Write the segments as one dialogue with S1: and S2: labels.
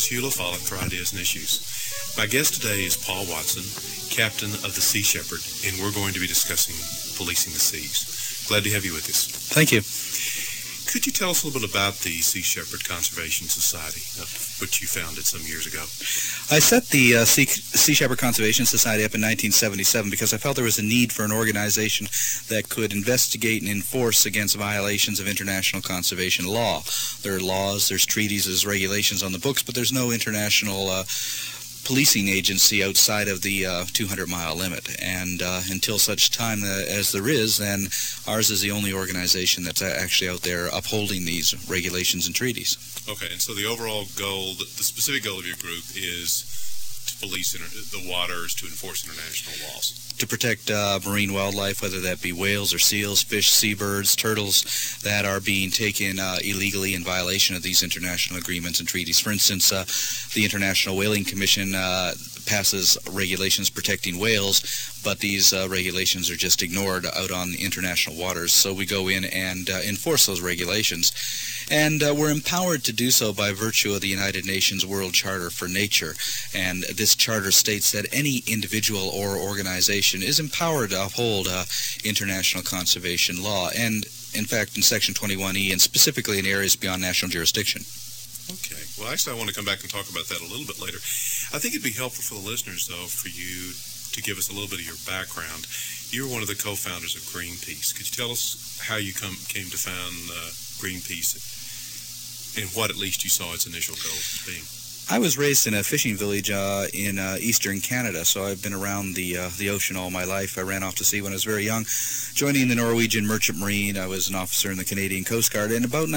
S1: Hugh LaFollette for Ideas and Issues. My guest today is Paul Watson, captain of the Sea Shepherd, and we're going to be discussing policing the seas. Glad to have you with us.
S2: Thank you.
S1: Could you tell us a little bit about the Sea Shepherd Conservation Society, which you founded some years ago?
S2: I set the Sea Shepherd Conservation Society up in 1977 because I felt there was a need for an organization that could investigate and enforce against violations of international conservation law. There are laws, there's treaties, there's regulations on the books, but there's no international policing agency outside of the 200-mile limit. And until such time as there is, then ours is the only organization that's actually out there upholding these regulations and treaties.
S1: Okay, and so the overall goal, the specific goal of your group is to police the waters, to enforce international laws.
S2: To protect marine wildlife, whether that be whales or seals, fish, seabirds, turtles that are being taken illegally in violation of these international agreements and treaties. For instance, the International Whaling Commission passes regulations protecting whales, but these regulations are just ignored out on the international waters. So we go in and enforce those regulations. And we're empowered to do so by virtue of the United Nations World Charter for Nature. And this charter states that any individual or organization is empowered to uphold international conservation law. And, in fact, in Section 21E, and specifically in areas beyond national jurisdiction.
S1: Okay. Well, actually, I want to come back and talk about that a little bit later. I think it'd be helpful for the listeners, though, for you to give us a little bit of your background. You were one of the co-founders of Greenpeace. Could you tell us how you came to found Greenpeace and what at least you saw its initial goals as being?
S2: I was raised in a fishing village in eastern Canada, so I've been around the ocean all my life. I ran off to sea when I was very young, joining the Norwegian Merchant Marine. I was an officer in the Canadian Coast Guard. In about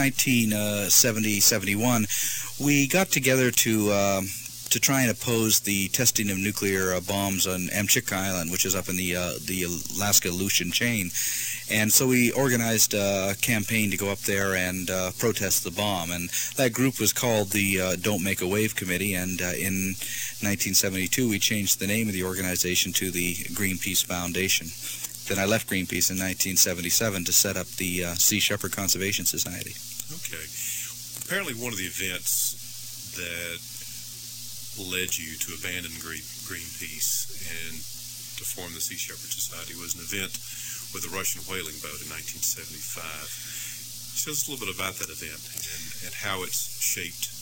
S2: 1970-71, we got together to try and oppose the testing of nuclear bombs on Amchitka Island, which is up in the Alaska-Aleutian chain. And so we organized a campaign to go up there and protest the bomb. And that group was called the Don't Make a Wave Committee. And in 1972, we changed the name of the organization to the Greenpeace Foundation. Then I left Greenpeace in 1977 to set up the Sea Shepherd Conservation Society.
S1: Okay. Apparently one of the events that led you to abandon Greenpeace and to form the Sea Shepherd Society was an event with a Russian whaling boat in 1975. Tell us a little bit about that event and how it's shaped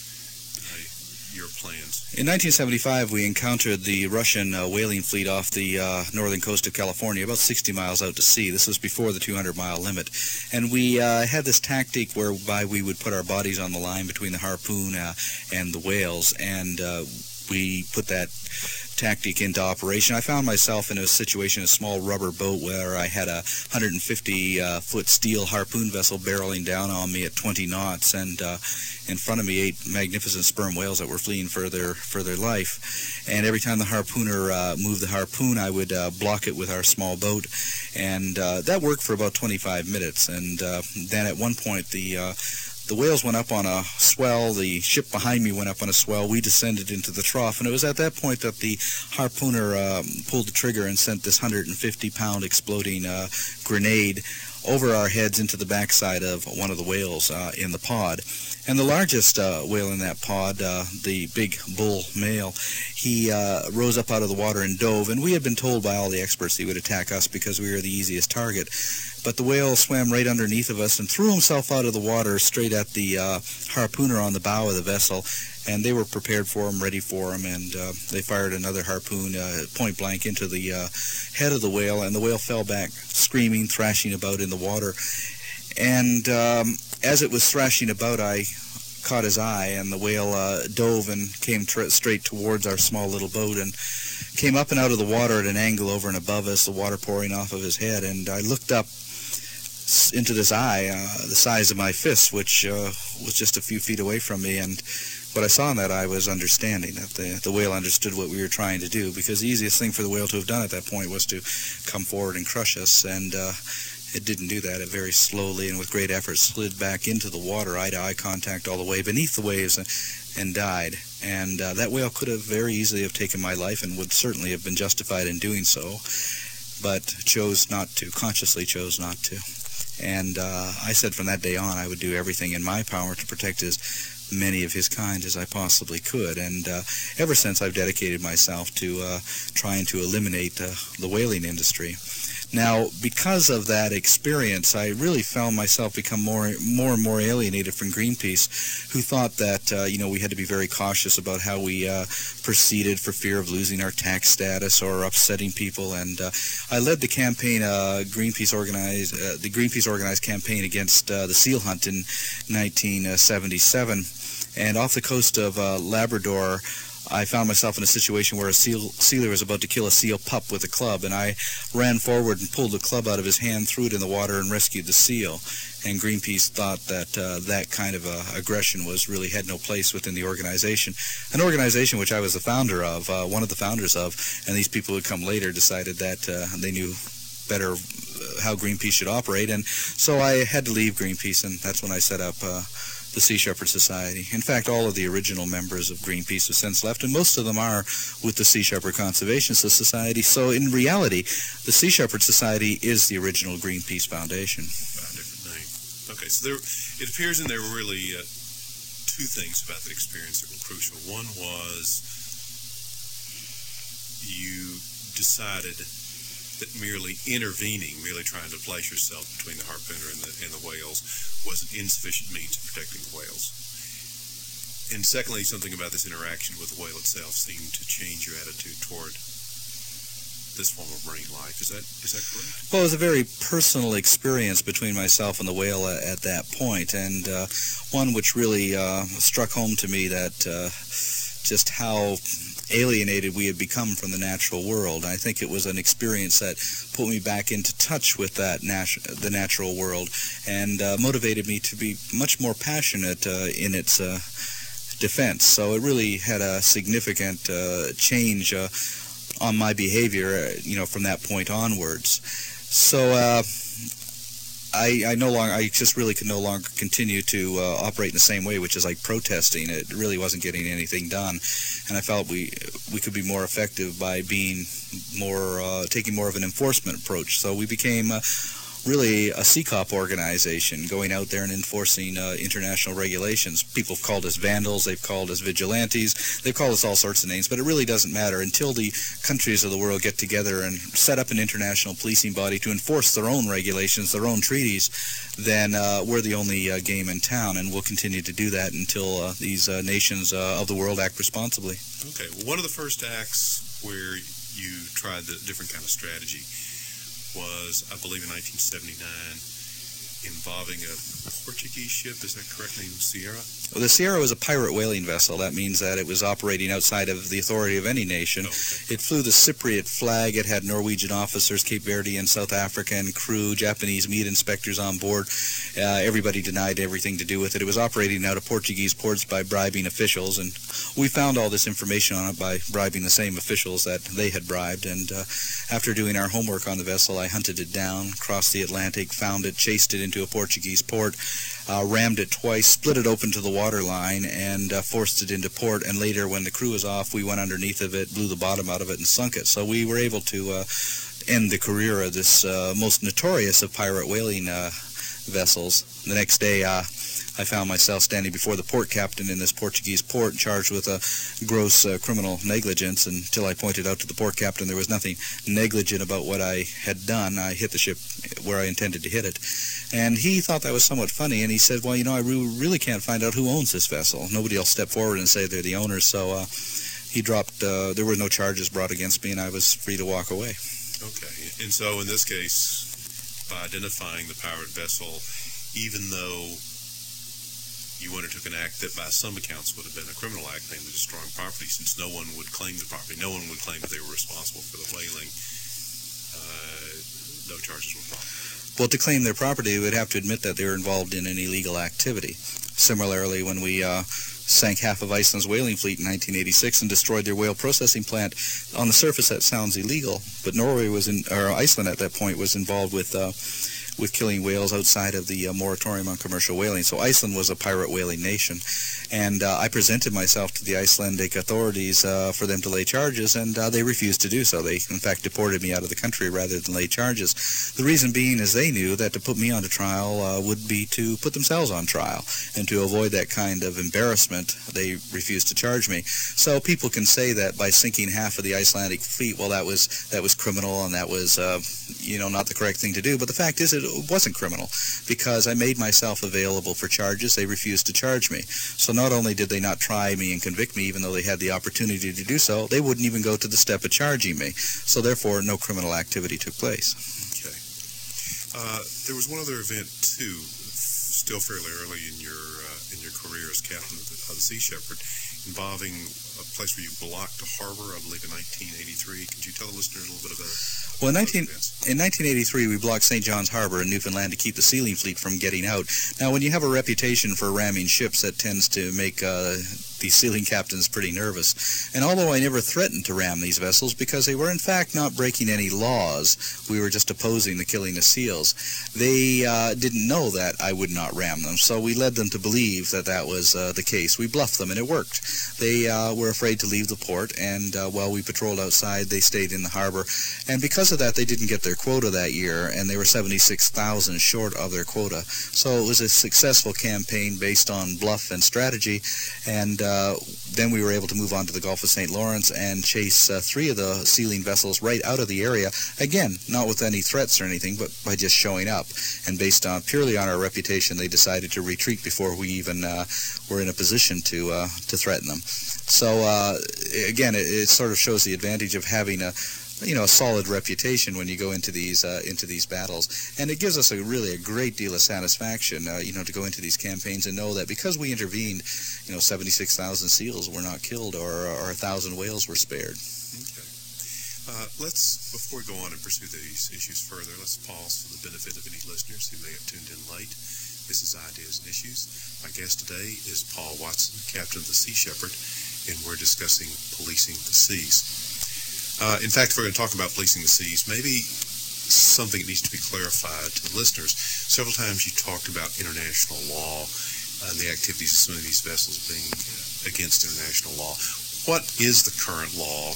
S1: your plans.
S2: In 1975, we encountered the Russian whaling fleet off the northern coast of California, about 60 miles out to sea. This was before the 200-mile limit. And we had this tactic whereby we would put our bodies on the line between the harpoon and the whales, and we put that tactic into operation. I found myself in a situation, a small rubber boat where I had a 150-foot steel harpoon vessel barreling down on me at 20 knots, and in front of me 8 magnificent sperm whales that were fleeing for their life. And every time the harpooner moved the harpoon, I would block it with our small boat, and that worked for about 25 minutes. And then at one point, the whales went up on a swell, the ship behind me went up on a swell, we descended into the trough, and it was at that point that the harpooner pulled the trigger and sent this 150-pound exploding grenade over our heads into the backside of one of the whales in the pod. And the largest whale in that pod, the big bull male, he rose up out of the water and dove, and we had been told by all the experts he would attack us because we were the easiest target. But the whale swam right underneath of us and threw himself out of the water straight at the harpooner on the bow of the vessel, and they were prepared for him, ready for him, and they fired another harpoon point blank into the head of the whale, and the whale fell back, screaming, thrashing about in the water. And as it was thrashing about, I caught his eye, and the whale dove and came straight towards our small little boat and came up and out of the water at an angle over and above us, the water pouring off of his head. And I looked up into this eye, the size of my fist, which was just a few feet away from me, and what I saw in that eye was understanding, that the whale understood what we were trying to do, because the easiest thing for the whale to have done at that point was to come forward and crush us, and it didn't do that. It very slowly and with great effort slid back into the water, eye-to-eye contact all the way beneath the waves, and died. And that whale could have very easily have taken my life and would certainly have been justified in doing so, but chose not to, consciously chose not to. And I said from that day on I would do everything in my power to protect his many of his kind as I possibly could. And ever since, I've dedicated myself to trying to eliminate the whaling industry. Now, because of that experience, I really found myself become more and more alienated from Greenpeace, who thought that we had to be very cautious about how we proceeded for fear of losing our tax status or upsetting people. And I led the campaign, the Greenpeace organized campaign against the seal hunt in 1977. And off the coast of Labrador, I found myself in a situation where a sealer was about to kill a seal pup with a club, and I ran forward and pulled the club out of his hand, threw it in the water, and rescued the seal. And Greenpeace thought that that kind of aggression really had no place within the organization, an organization which I was the founder of, one of the founders of, and these people who come later decided that they knew better how Greenpeace should operate, and so I had to leave Greenpeace, and that's when I set up the Sea Shepherd Society. In fact, all of the original members of Greenpeace have since left, and most of them are with the Sea Shepherd Conservation Society. So in reality, the Sea Shepherd Society is the original Greenpeace Foundation.
S1: By a different name. Okay, so it appears there were really two things about the experience that were crucial. One was you decided that merely intervening, merely trying to place yourself between the harpooner and the whales was an insufficient means of protecting the whales. And secondly, something about this interaction with the whale itself seemed to change your attitude toward this form of marine life. Is that correct?
S2: Well, it was a very personal experience between myself and the whale at that point, and one which really struck home to me that just how alienated we had become from the natural world. I think it was an experience that put me back into touch with the natural world, and motivated me to be much more passionate in its defense. So it really had a significant change on my behavior, from that point onwards. So I just really could no longer continue to operate in the same way, which is like protesting. It really wasn't getting anything done, and I felt we could be more effective by being taking more of an enforcement approach. So we became really a CCOP organization, going out there and enforcing international regulations. People have called us vandals, they've called us vigilantes, they've called us all sorts of names, but it really doesn't matter. Until the countries of the world get together and set up an international policing body to enforce their own regulations, their own treaties, then we're the only game in town, and we'll continue to do that until these nations of the world act responsibly.
S1: Okay, well, one of the first acts where you tried the different kind of strategy was, I believe, in 1979, involving a Portuguese ship. Is that correct? Named Sierra?
S2: Well, the Sierra was a pirate whaling vessel. That means that it was operating outside of the authority of any nation. Okay. It flew the Cypriot flag. It had Norwegian officers, Cape Verdean, South African crew, Japanese meat inspectors on board. Everybody denied everything to do with it. It was operating out of Portuguese ports by bribing officials, and we found all this information on it by bribing the same officials that they had bribed. And after doing our homework on the vessel, I hunted it down, crossed the Atlantic, found it, chased it into a Portuguese port, rammed it twice, split it open to the waterline, and forced it into port. And later, when the crew was off, we went underneath of it, blew the bottom out of it, and sunk it. So we were able to end the career of this most notorious of pirate whaling vessels. The next day, I found myself standing before the port captain in this Portuguese port, charged with a gross criminal negligence. Until I pointed out to the port captain there was nothing negligent about what I had done. I hit the ship where I intended to hit it. And he thought that was somewhat funny, and he said, well, I really can't find out who owns this vessel. Nobody will step forward and say they're the owners. So he dropped, there were no charges brought against me, and I was free to walk away.
S1: Okay. And so in this case, by identifying the pirate vessel, even though you undertook an act that by some accounts would have been a criminal act, namely destroying property, since no one would claim the property, no one would claim that they were responsible for the whaling, no charges were brought.
S2: Well, to claim their property, they would have to admit that they were involved in an illegal activity. Similarly, when we sank half of Iceland's whaling fleet in 1986 and destroyed their whale processing plant, on the surface that sounds illegal, but Iceland at that point was involved with with killing whales outside of the moratorium on commercial whaling. So Iceland was a pirate whaling nation, and I presented myself to the Icelandic authorities for them to lay charges, and they refused to do so. They, in fact, deported me out of the country rather than lay charges. The reason being is they knew that to put me on trial would be to put themselves on trial, and to avoid that kind of embarrassment, they refused to charge me. So people can say that by sinking half of the Icelandic fleet, well, that was criminal, and that was not the correct thing to do. But the fact is, it wasn't criminal, because I made myself available for charges. They refused to charge me. So not only did they not try me and convict me, even though they had the opportunity to do so, they wouldn't even go to the step of charging me. So therefore, no criminal activity took place.
S1: Okay. There was one other event too, still fairly early in your career as captain of the Sea Shepherd, involving a place where you blocked a harbor, I believe, in 1983. Could you tell the listeners a little bit about
S2: Well, in 1983, we blocked St. John's Harbor in Newfoundland to keep the sealing fleet from getting out. Now, when you have a reputation for ramming ships, that tends to make these sealing captains pretty nervous. And although I never threatened to ram these vessels, because they were in fact not breaking any laws, we were just opposing the killing of seals, they didn't know that I would not ram them. So we led them to believe that that was the case. We bluffed them, and it worked. They were afraid to leave the port, and while we patrolled outside, they stayed in the harbor. And because of that, they didn't get their quota that year, and they were 76,000 short of their quota. So it was a successful campaign based on bluff and strategy, and then we were able to move on to the Gulf of St. Lawrence and chase 3 of the sealing vessels right out of the area. Again, not with any threats or anything, but by just showing up. And based on purely on our reputation, they decided to retreat before we even were in a position to threaten them. So again, it sort of shows the advantage of having a solid reputation when you go into these battles, and it gives us really a great deal of satisfaction, to go into these campaigns and know that because we intervened, 76,000 seals were not killed, or 1,000 whales were spared.
S1: Okay. Before we go on and pursue these issues further, let's pause for the benefit of any listeners who may have tuned in late. This is Ideas and Issues. My guest today is Paul Watson, captain of the Sea Shepherd, and we're discussing policing the seas. In fact, if we're going to talk about policing the seas, maybe something needs to be clarified to the listeners. Several times you talked about international law and the activities of some of these vessels being against international law. What is the current law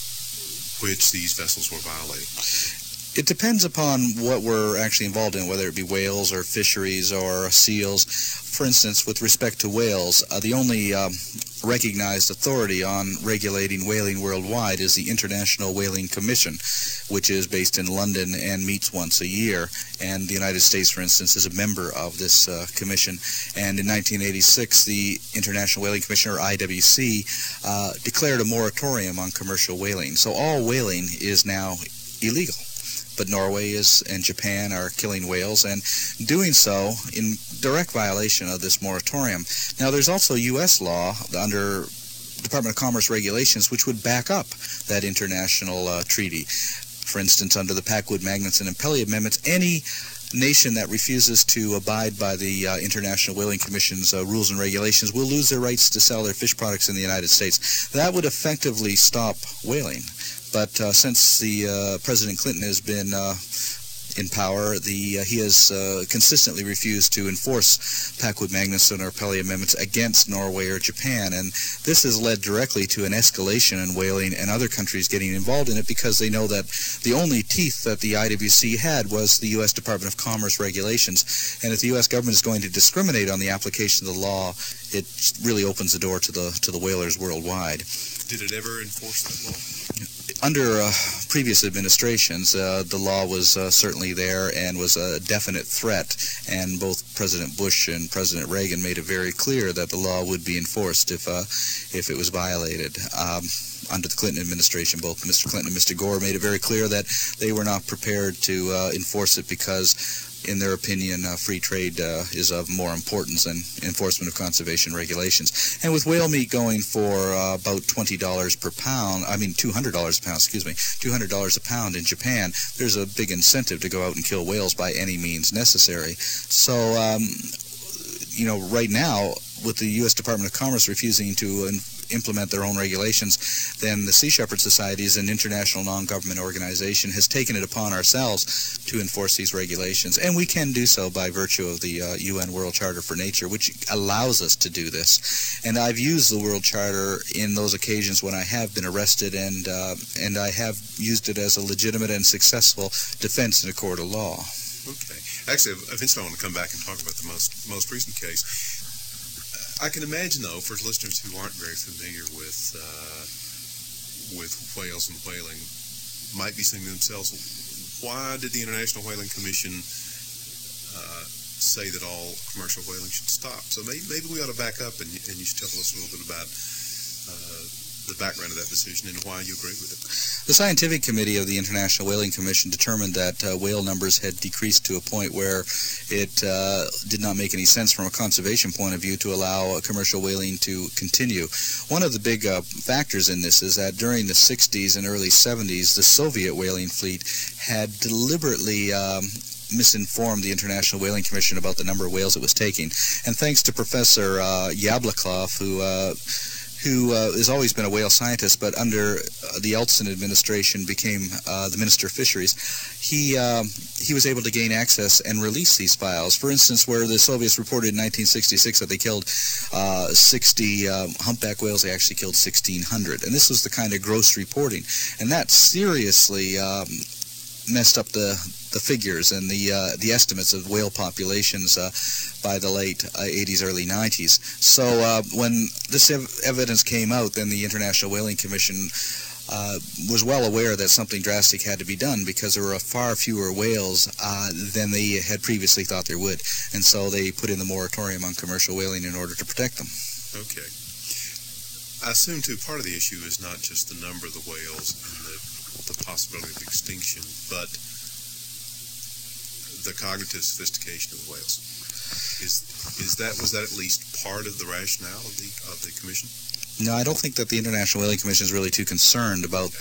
S1: which these vessels were violating?
S2: It depends upon what we're actually involved in, whether it be whales or fisheries or seals. For instance, with respect to whales, the only recognized authority on regulating whaling worldwide is the International Whaling Commission, which is based in London and meets once a year. And the United States, for instance, is a member of this commission. And in 1986, the International Whaling Commission, or IWC, declared a moratorium on commercial whaling. So all whaling is now illegal. But Norway and Japan are killing whales, and doing so in direct violation of this moratorium. Now, there's also U.S. law under Department of Commerce regulations which would back up that international treaty. For instance, under the Packwood, Magnuson, and Pelly Amendments, any nation that refuses to abide by the International Whaling Commission's rules and regulations will lose their rights to sell their fish products in the United States. That would effectively stop whaling. But since the President Clinton has been in power, he has consistently refused to enforce Packwood, Magnuson, or Pelly Amendments against Norway or Japan, and this has led directly to an escalation in whaling and other countries getting involved in it because they know that the only teeth that the IWC had was the U.S. Department of Commerce regulations, and if the U.S. government is going to discriminate on the application of the law, it really opens the door to the whalers worldwide.
S1: Did it ever enforce that law?
S2: Under previous administrations, the law was certainly there and was a definite threat, and both President Bush and President Reagan made it very clear that the law would be enforced if it was violated. Under the Clinton administration, both Mr. Clinton and Mr. Gore made it very clear that they were not prepared to enforce it because, in their opinion, free trade is of more importance than enforcement of conservation regulations. And with whale meat going for about $20 per pound, $200 a pound, $200 a pound in Japan, there's a big incentive to go out and kill whales by any means necessary. So, right now, with the U.S. Department of Commerce refusing to implement their own regulations, then the Sea Shepherd Society is an international non-government organization, has taken it upon ourselves to enforce these regulations. And we can do so by virtue of the UN World Charter for Nature, which allows us to do this. And I've used the World Charter in those occasions when I have been arrested, and I have used it as a legitimate and successful defense in a court of law.
S1: Okay. Actually, eventually I want to come back and talk about the most recent case. I can imagine, though, for listeners who aren't very familiar with whales and whaling, might be saying to themselves, why did the International Whaling Commission say that all commercial whaling should stop? So maybe we ought to back up, and you should tell us a little bit about the background of that decision and why you agree with it.
S2: The Scientific Committee of the International Whaling Commission determined that whale numbers had decreased to a point where it did not make any sense from a conservation point of view to allow commercial whaling to continue. One of the big factors in this is that during the 60s and early 70s, the Soviet whaling fleet had deliberately misinformed the International Whaling Commission about the number of whales it was taking. And thanks to Professor Yablokov, who has always been a whale scientist, but under the Eltsin administration became the Minister of Fisheries, he was able to gain access and release these files. For instance, where the Soviets reported in 1966 that they killed 60 humpback whales, they actually killed 1,600. And this was the kind of gross reporting. And that seriously messed up the figures and the estimates of whale populations by the late 80s, early 90s. So when this evidence came out, then the International Whaling Commission was well aware that something drastic had to be done, because there were far fewer whales than they had previously thought there would. And so they put in the moratorium on commercial whaling in order to protect them.
S1: Okay. I assume, too, part of the issue is not just the number of the whales and the possibility of extinction, but the cognitive sophistication of the whales. Was that at least part of the rationale of the commission?
S2: No, I don't think that the International Whaling Commission is really too concerned about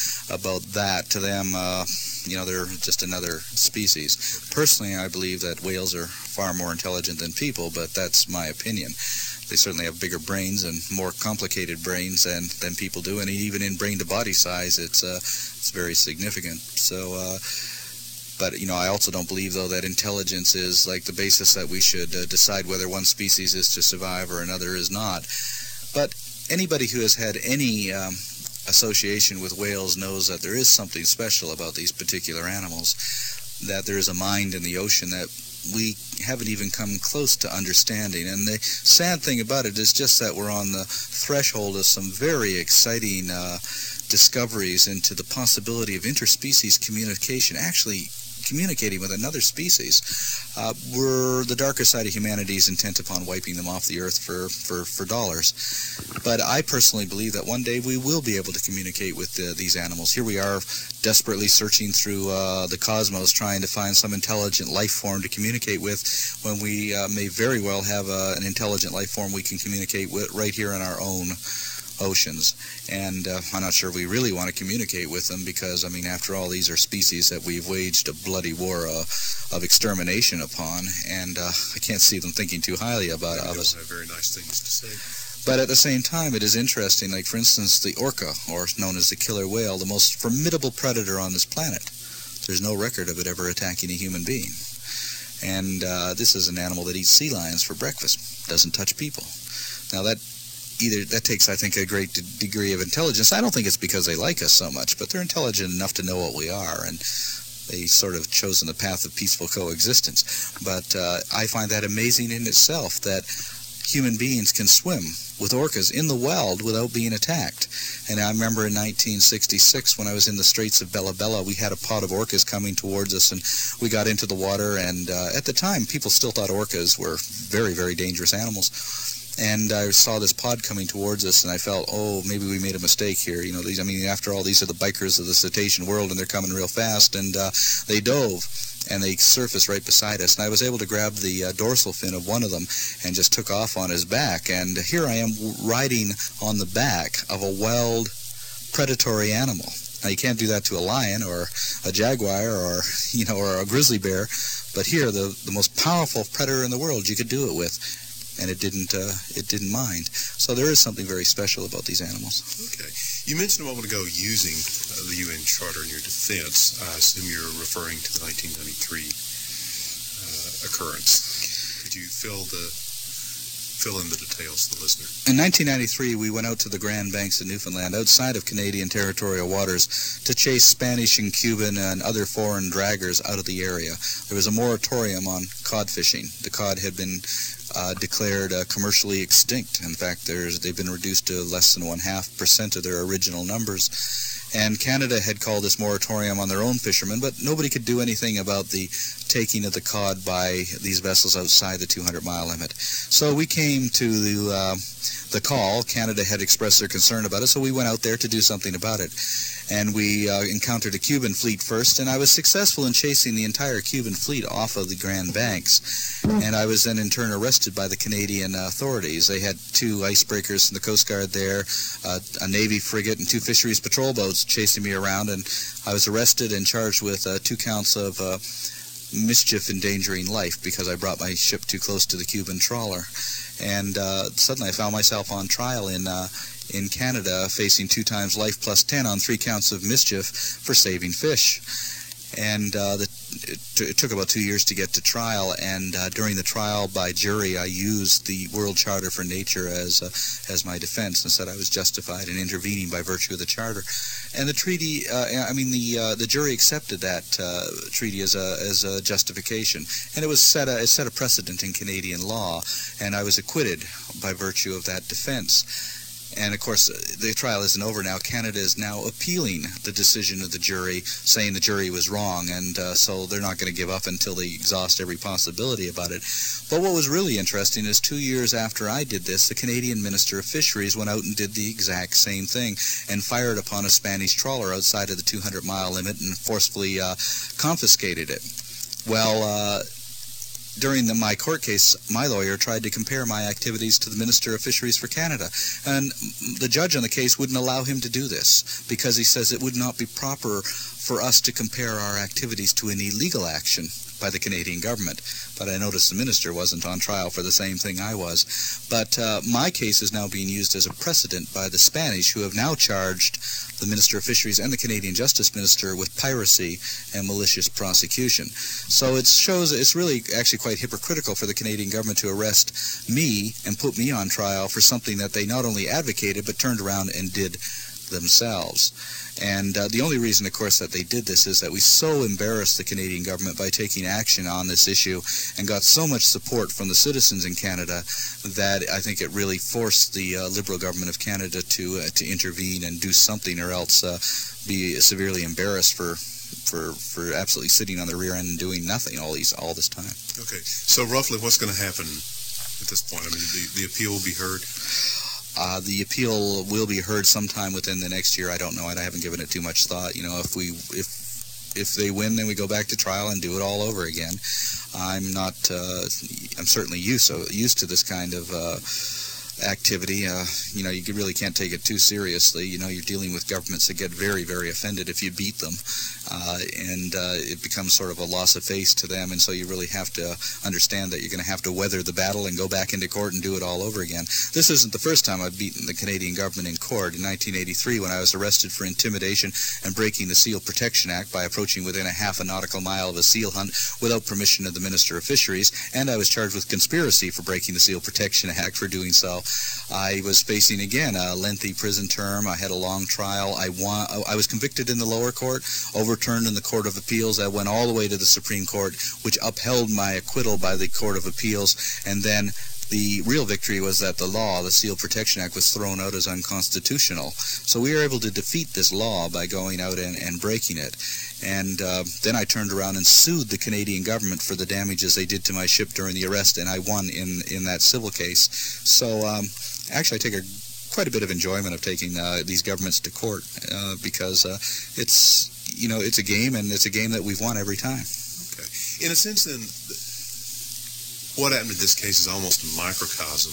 S2: that. To them, they're just another species. Personally, I believe that whales are far more intelligent than people, but that's my opinion. They certainly have bigger brains and more complicated brains than people do, and even in brain-to-body size, it's very significant. So, but I also don't believe, though, that intelligence is like the basis that we should decide whether one species is to survive or another is not. But anybody who has had any association with whales knows that there is something special about these particular animals, that there is a mind in the ocean that we haven't even come close to understanding. And the sad thing about it is just that we're on the threshold of some very exciting discoveries into the possibility of interspecies communication, actually communicating with another species. We're the darker side of humanity is intent upon wiping them off the earth for dollars. But I personally believe that one day we will be able to communicate with these animals. Here we are desperately searching through the cosmos trying to find some intelligent life form to communicate with, when we may very well have an intelligent life form we can communicate with right here in our own oceans. And I'm not sure we really want to communicate with them, because, after all, these are species that we've waged a bloody war of extermination upon, and I can't see them thinking too highly about us.
S1: They have very nice things to say.
S2: But at the same time, it is interesting, like, for instance, the orca, or known as the killer whale, the most formidable predator on this planet. There's no record of it ever attacking a human being. And this is an animal that eats sea lions for breakfast, doesn't touch people. Now, that takes, I think, a great degree of intelligence. I don't think it's because they like us so much, but they're intelligent enough to know what we are, and they sort of chosen the path of peaceful coexistence. But I find that amazing in itself, that human beings can swim with orcas in the wild without being attacked. And I remember in 1966, when I was in the Straits of Bella Bella, we had a pod of orcas coming towards us, and we got into the water, and at the time, people still thought orcas were very, very dangerous animals. And I saw this pod coming towards us, and I felt, maybe we made a mistake here. After all, these are the bikers of the cetacean world, and they're coming real fast. And they dove, and they surfaced right beside us. And I was able to grab the dorsal fin of one of them and just took off on his back. And here I am riding on the back of a wild, predatory animal. Now, you can't do that to a lion or a jaguar or a grizzly bear. But here, the most powerful predator in the world, you could do it with. and it didn't mind. So there is something very special about these animals.
S1: Okay. You mentioned a moment ago using the UN Charter in your defense. I assume you're referring to the 1993 occurrence. Could you fill in the details for the listener?
S2: In 1993, we went out to the Grand Banks of Newfoundland, outside of Canadian territorial waters, to chase Spanish and Cuban and other foreign draggers out of the area. There was a moratorium on cod fishing. The cod had been declared commercially extinct. In fact, they've been reduced to less than 0.5% of their original numbers. And Canada had called this moratorium on their own fishermen, but nobody could do anything about the taking of the cod by these vessels outside the 200-mile limit. So we came to the call. Canada had expressed their concern about it, so we went out there to do something about it. And we encountered a Cuban fleet first, and I was successful in chasing the entire Cuban fleet off of the Grand Banks. And I was then in turn arrested by the Canadian authorities. They had 2 icebreakers from the Coast Guard there, a Navy frigate, and 2 fisheries patrol boats chasing me around, and I was arrested and charged with 2 counts of mischief endangering life because I brought my ship too close to the Cuban trawler. And suddenly I found myself on trial in Canada, facing 2 times life plus 10 on 3 counts of mischief for saving fish. And it took about 2 years to get to trial, and during the trial by jury, I used the World Charter for Nature as my defense and said I was justified in intervening by virtue of the Charter. And the treaty, the jury accepted that treaty as a justification, and it set a precedent in Canadian law, and I was acquitted by virtue of that defense. And, of course, the trial isn't over now. Canada is now appealing the decision of the jury, saying the jury was wrong, and so they're not going to give up until they exhaust every possibility about it. But what was really interesting is 2 years after I did this, the Canadian Minister of Fisheries went out and did the exact same thing and fired upon a Spanish trawler outside of the 200-mile limit and forcefully confiscated it. Well, during my court case, my lawyer tried to compare my activities to the Minister of Fisheries for Canada, and the judge on the case wouldn't allow him to do this because he says it would not be proper for us to compare our activities to an illegal action by the Canadian government. But I noticed the minister wasn't on trial for the same thing I was. But my case is now being used as a precedent by the Spanish, who have now charged the Minister of Fisheries and the Canadian Justice Minister with piracy and malicious prosecution. So it shows it's really actually quite hypocritical for the Canadian government to arrest me and put me on trial for something that they not only advocated but turned around and did themselves. And the only reason, of course, that they did this is that we so embarrassed the Canadian government by taking action on this issue and got so much support from the citizens in Canada that I think it really forced the Liberal government of Canada to intervene and do something, or else be severely embarrassed for absolutely sitting on the rear end and doing nothing all this time.
S1: Okay, so roughly what's going to happen at this point? I mean, the appeal will be heard?
S2: The appeal will be heard sometime within the next year. I don't know. I haven't given it too much thought. You know, if they win, then we go back to trial and do it all over again. I'm certainly used to this kind of activity. You know, you really can't take it too seriously. You know, you're dealing with governments that get very, very offended if you beat them, and it becomes sort of a loss of face to them, and so you really have to understand that you're going to have to weather the battle and go back into court and do it all over again. This isn't the first time I've beaten the Canadian government in court. In 1983, when I was arrested for intimidation and breaking the Seal Protection Act by approaching within a half a nautical mile of a seal hunt without permission of the Minister of Fisheries, and I was charged with conspiracy for breaking the Seal Protection Act for doing so. I was facing, again, a lengthy prison term. I had a long trial. I was convicted in the lower court, overturned in the Court of Appeals. I went all the way to the Supreme Court, which upheld my acquittal by the Court of Appeals. And then the real victory was that the Seal Protection Act, was thrown out as unconstitutional. So we were able to defeat this law by going out and breaking it. And then I turned around and sued the Canadian government for the damages they did to my ship during the arrest, and I won in that civil case. So actually I take quite a bit of enjoyment of taking these governments to court because it's a game, and it's a game that we've won every time.
S1: Okay. In a sense, then, what happened in this case is almost a microcosm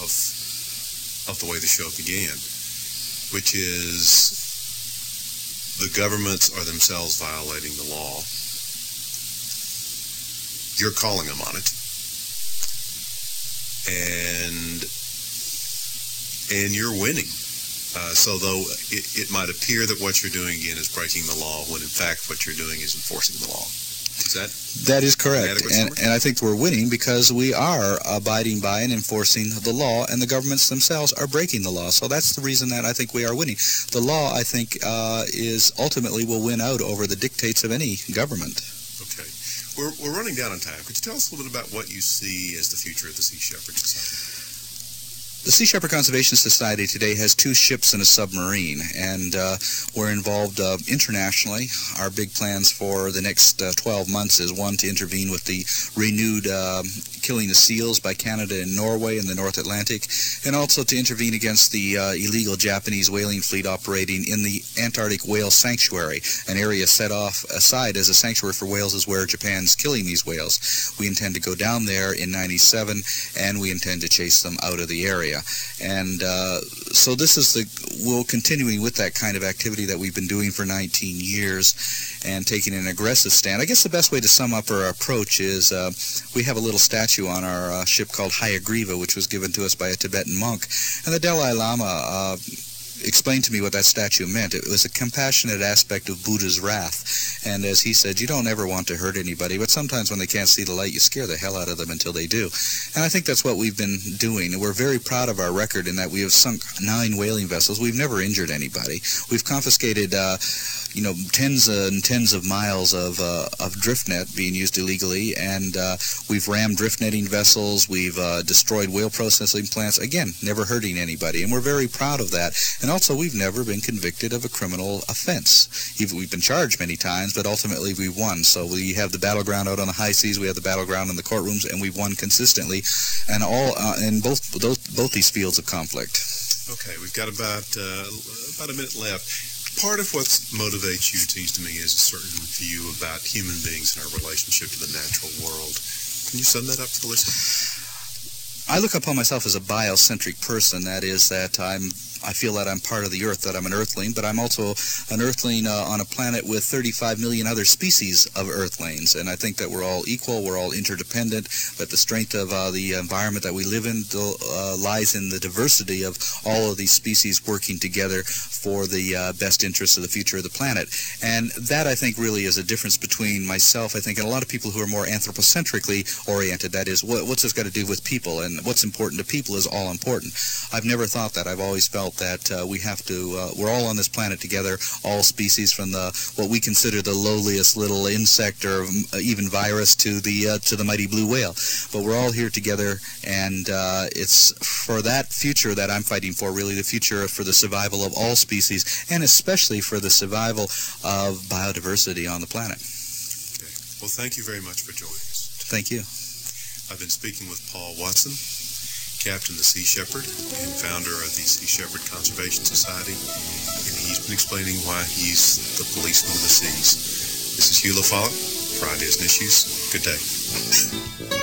S1: of the way the show began, which is the governments are themselves violating the law. You're calling them on it. and you're winning. So though it might appear that what you're doing again is breaking the law, when in fact what you're doing is enforcing the law.
S2: That is correct, and I think we're winning because we are abiding by and enforcing the law, and the governments themselves are breaking the law. So that's the reason that I think we are winning. The law, I think, is ultimately will win out over the dictates of any government.
S1: Okay. We're running down on time. Could you tell us a little bit about what you see as the future of the Sea Shepherd Society?
S2: The Sea Shepherd Conservation Society today has 2 ships and a submarine, and we're involved internationally. Our big plans for the next 12 months is, one, to intervene with the renewed killing of seals by Canada and Norway in the North Atlantic, and also to intervene against the illegal Japanese whaling fleet operating in the Antarctic Whale Sanctuary, an area set off aside as a sanctuary for whales is where Japan's killing these whales. We intend to go down there in '97, and we intend to chase them out of the area. And so this is we're continuing with that kind of activity that we've been doing for 19 years and taking an aggressive stand. I guess the best way to sum up our approach is we have a little statue on our ship called Hayagriva, which was given to us by a Tibetan monk. And the Dalai Lama explained to me what that statue meant. It was a compassionate aspect of Buddha's wrath. And as he said, you don't ever want to hurt anybody, but sometimes when they can't see the light, you scare the hell out of them until they do. And I think that's what we've been doing. And we're very proud of our record in that we have sunk 9 whaling vessels. We've never injured anybody. We've confiscated tens and tens of miles of drift net being used illegally, and we've rammed drift netting vessels. We've destroyed whale processing plants. Again, never hurting anybody, and we're very proud of that. And also, we've never been convicted of a criminal offense. We've been charged many times, but ultimately we've won. So we have the battleground out on the high seas. We have the battleground in the courtrooms, and we've won consistently, and all in both these fields of conflict.
S1: Okay, we've got about a minute left. Part of what motivates you, it seems to me, is a certain view about human beings and our relationship to the natural world. Can you sum that up for the listener?
S2: I look upon myself as a biocentric person. That is, that I feel that I'm part of the earth, that I'm an earthling, but I'm also an earthling on a planet with 35 million other species of earthlings. And I think that we're all equal, we're all interdependent, but the strength of the environment that we live in lies in the diversity of all of these species working together for the best interests of the future of the planet. And that, I think, really is a difference between myself, I think, and a lot of people who are more anthropocentrically oriented. That is, what's this got to do with people? And what's important to people is all important. I've never thought that. I've always felt that we have to, we're all on this planet together, all species, from what we consider the lowliest little insect or even virus to the mighty blue whale. But we're all here together, and it's for that future that I'm fighting for, really, the future for the survival of all species, and especially for the survival of biodiversity on the planet.
S1: Okay. Well, thank you very much for joining us.
S2: Thank you.
S1: I've been speaking with Paul Watson, Captain of the Sea Shepherd and founder of the Sea Shepherd Conservation Society, and he's been explaining why he's the policeman of the seas. This is Hugh LaFollette for Ideas and Issues. Good day.